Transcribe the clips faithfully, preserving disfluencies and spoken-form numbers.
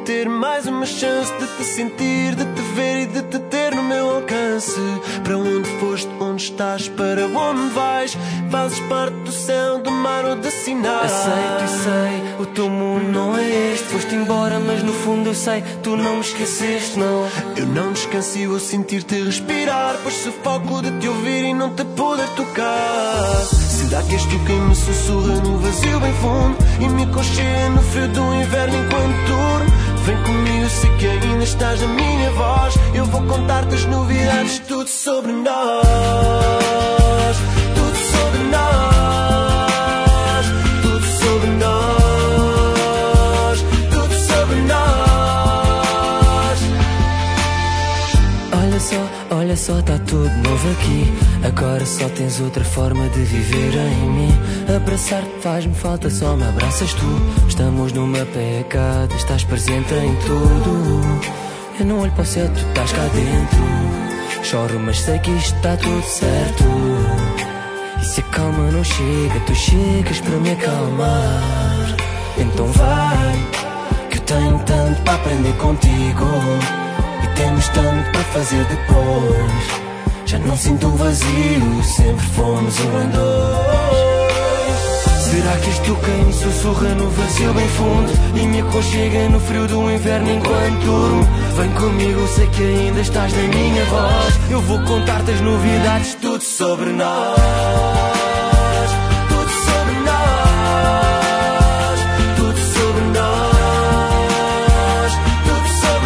ter mais uma chance de te sentir, de te ver e de te ter no meu alcance. Para onde foste, onde estás, para onde vais? Fazes parte do céu, do mar ou de sinais. Aceito e sei, o teu mundo não é este. Foste embora, mas no fundo eu sei, tu não me esqueceste, não. Eu não descanso e vou sentir-te respirar, pois sufoco de te ouvir e não te poder tocar. Será que és tu quem me sussurra no vazio bem fundo e me aconchega no frio do inverno enquanto durmo? Vem comigo, sei que ainda estás na minha voz. Eu vou contar-te as novidades, tudo sobre nós. Tudo sobre nós. Tudo sobre nós. Tudo sobre nós. Olha só, olha só, tá tudo novo aqui. Agora só tens outra forma de viver em mim. Abraçar-te faz-me falta, só me abraças tu. Estamos numa pegada, estás presente em tudo. Eu não olho para o céu, tu estás cá dentro. Choro, mas sei que isto está tudo certo. E se a calma não chega, tu chegas para me acalmar. Então vai, que eu tenho tanto para aprender contigo. E temos tanto para fazer depois. Já não sinto um vazio, sempre fomos um em dois. Será que és tu quem me sussurra no vazio bem fundo e me aconchega no frio do inverno enquanto durmo? Vem comigo, sei que ainda estás na minha voz. Eu vou contar-te as novidades, tudo sobre nós. Tudo sobre nós. Tudo sobre nós. Tudo sobre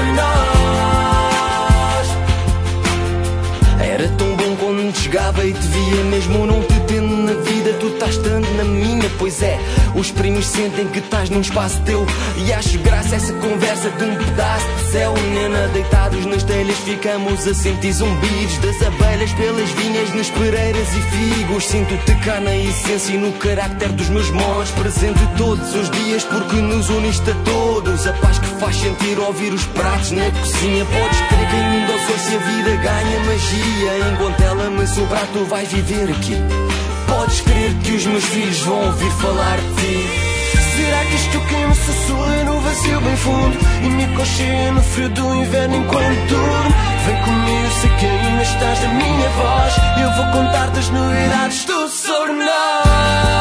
nós. Era tão bom quando te chegava e te via, mesmo não te tendo na vida, tu estás tanto na minha. Pois é, os primos sentem que estás num espaço teu e acho graça essa conversa de um pedaço de céu. Nena, deitados nas telhas ficamos a sentir zumbis das abelhas pelas vinhas, nas pereiras e figos. Sinto-te cá na essência e no carácter dos meus mãos, presente todos os dias porque nos uniste a todos. A paz que faz sentir ouvir os pratos na cozinha. Podes crer que ainda ao sol se a vida ganha magia. Enquanto ela me sobrar tu vais viver aqui. Podes crer que os meus filhos vão ouvir falar de ti. Será que és tu quem me sussurra no vazio bem fundo e me aconchega no frio do inverno enquanto durmo? Vem comigo, sei que ainda estás na minha voz. Eu vou contar-te as novidades, tudo sobre nós.